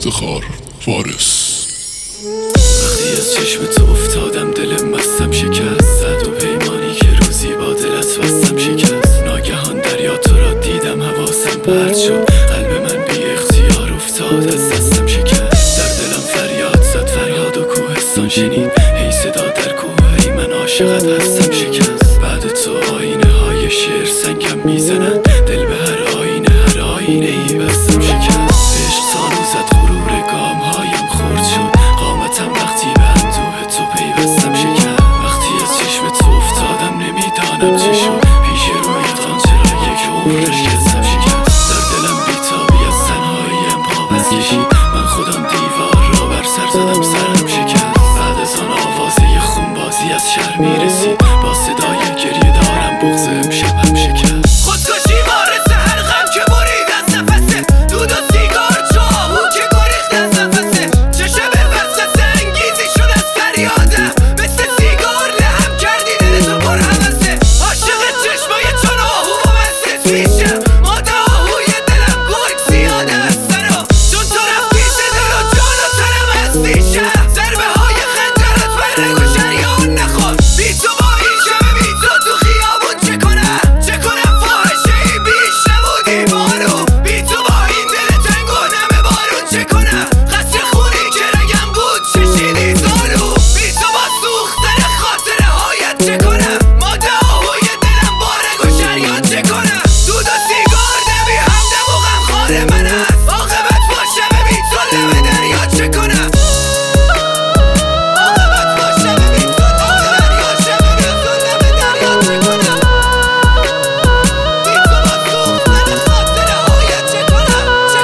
افتخار فارس. وقتی از چشم تو افتادم دلم بستم شکست، زد و پیمانی که روزی با دلت بستم شکست. ناگهان دریا تو را دیدم حواسم پرت شد، قلب من بی اختیار افتاد از دستم شکست. در دلم فریاد زد فریاد و کوهستان شنید، ای صدا در کوه ای من عاشقت هستم شکست. بعد تو آینه های شعر سنگم میزنند، دل به هر آینه ای بستم شکست. عشق سانو زد غرور گام هایم خورد شد، قامتم وقتی به اندوه تو پیوستم شکست. وقتی از چشم تو افتادم نمیدانم چه شد، پیش رویت آن چرا یک عمر شکستم شکست. در دلم بیتابی از تنهاییم پا بس کشید، من خودم دیوار را بر سر زدم سرم شکست. بعد از آن آوازه خونبازی از شهر میرسید، با صدای گریه دارم بغض امشبم شکست. خودکشی وارث هر غم که برید از نفسه، دود و سیگار چو آهو که گریخت از نفسه. چشم وسط انگیزی شد از فریادم، مثل سیگار لهم کردی دل تو پر حوثه. عاشق چشمای چون آهو و مست پیشم، ماده آهوی دلم گرگ زیاده از سرا. چون تو رفتی دل و جان و تنم از دیشم، ضربه های خنجرت بر رگ و شریان نخورد. بی تو با این شب بی تو خیابون چه کنم فاحشه ای بیش نبودی بارو. بی تو با این دل تنگ و نم بارون چه کنم، قطره خونی که رگم بود چشیدی زارو. بی تو با سوختن خاطره هایت چه کنم، ماده آهوی دلم با رگ و شریان چه کنم. دود و سیگار نمی همدم و غمخوار من است، عاقبت با شب بی تو لب دریا چه کنم. عاقبت با شب بی تو لب دریا شب بی تو لب دریا چه کنم. بی تو با سوختن خاطره هایت چه کنم.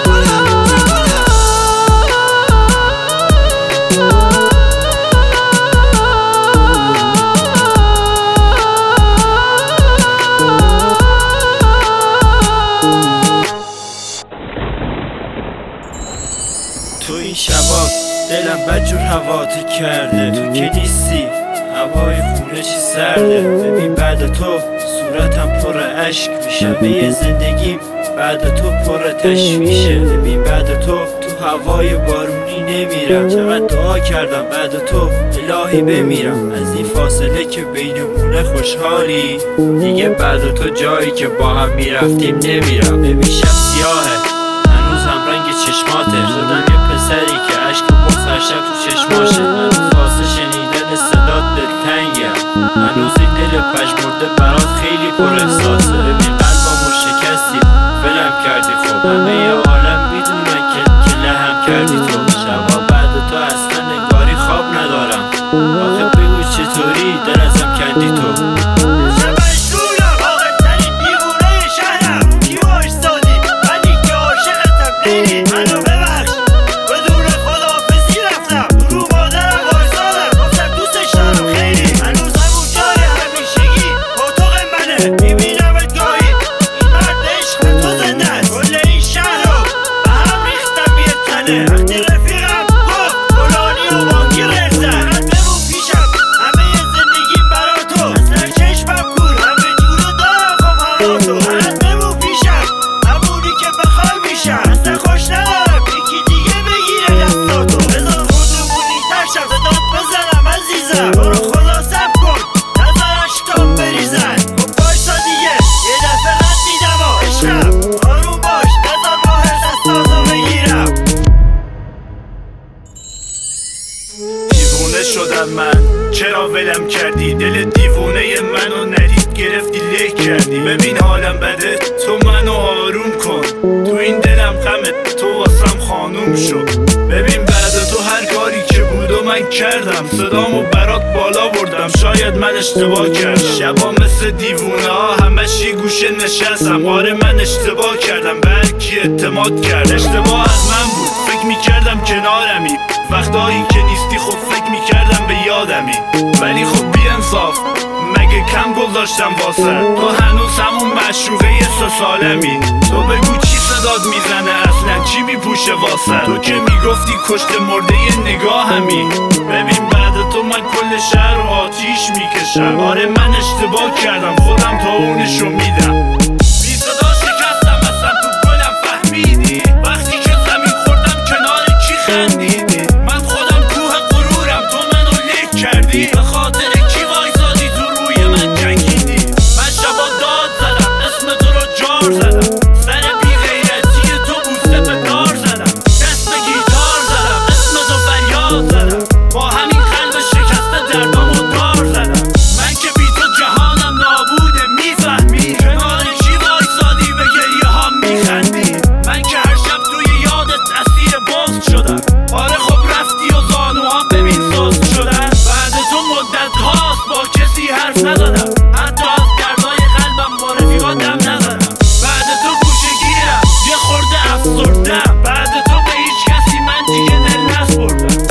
تو این شبا دلم بدجور هواتو کرده، تو که نیستی هوای خونه چی سرده. ببین بعد تو صورتم پر اشک میشه، به یه زندگیم بعد تو پر تشویشه. ببین بعد تو هوای بارونی نمیرم، چقدر دعا کردم بعد تو الهی بمیرم. از این فاصله که بینمونه خوشحالی، دیگه بعد تو جایی که با هم میرفتیم نمیرم. ببین شب سیاهه هنوز هم رنگ چشماته، شدم یه پسری که عشق و بغض هر شب تو چشماشه. هنوز واسه شنیدن صدات دلتنگم، هنوز این دل پژمرده برات خیلی پر احساسه. ببین قلبمو شکستی ولم کردی، خب همه عالم میدونن که لهم کردی تو. شبا بعد تو اصلا نگاری خواب ندارم، آخه بگو چطوری دل ازم کندی تو. شدم من چرا ولم کردی، دل دیوونه منو ندید گرفتی له کردی. ببین حالم بده تو منو آروم کن، تو این دلم غمت تو واسم خانوم شد. ببین بعد تو هر کاری که بود و من کردم، صدامو برات بالا بردم شاید من اشتباه کردم. شبا مثل دیوونه ها همش یه گوشه نشستم، آره من اشتباه کردم، به هر کی اعتماد کرد. اشتباه از من بود، فکر میکردم کنارمی، وقتایی که نیستی خب فکر میکردم به یادمی. ولی خب بی انصاف مگه کم گذاشتم واسه تو، هنوز همون معشوقه 3 سالمی. تو بگو چی صدات میزنه اصلا، چی میپوشه واسه تو که میگفتی کشته مرده نگاهمی. ببین بعد تو من کل شهر رو آتیش میکشم، آره من اشتباه کردم خودم تا اونشو میدم. بی صدا شکستم اصلا تو گلم فهمیدی، وقتی که زمین خوردم کنار کی آره خب رفتی و زانوام ببین سست شدن. بعد تو مدت هاست با کسی حرف نزدم، حتی از گردای قلبم با رفیقاتم نزدم. بعد تو گوشه‌گیرم، یه خورده افسردم. بعد تو به هیچ کسی من دیگه دل نسپردم.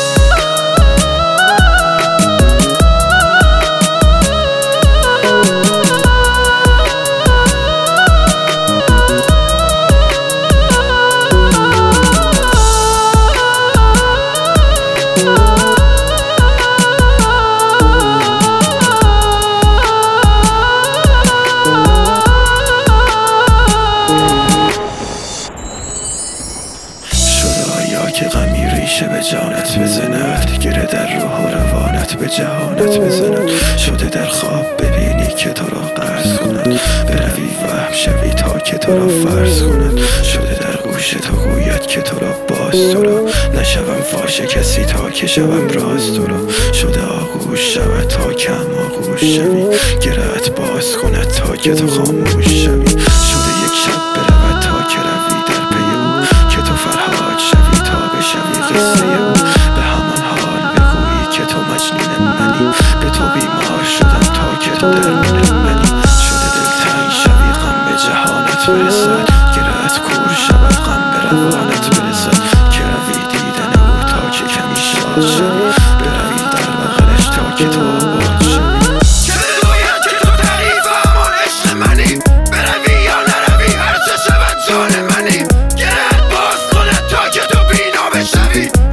که غمی ریشه به جانت بزند، گره در روح و روانت به جهانت بزند. شده در خواب ببینی که تو را قرض کند، بروی وهم شوی تا که تو را فرض کند. شده در گوش تو گوید که تو را باز تو را، نشوم فاش کسی تا که شوم راز تو را. شده آغوش شود تا که هم آغوش شوی، گرهت باز کند تا که تو خاموش شوی. شده یک شب برود تا که روی در پی او، که تو فرهاد شوی تا بشوی قصه او. به همان حال بگویی که تو مجنون منی، به تو بیمار شدم تا که تو درمون منی. شده دلتنگ شوی غم به جهانت برسد، گرهت کور شود غم به روانت برسد. که روی دیدن او تا که کمی شاد شوی، بروی در بغلش تا که تو آباد شوی. که بگویم که تو تعریف همان عشق منی، بروی یا نروی هرچه شود جان منی. گرهت باز کند تا که تو بینا بشوی.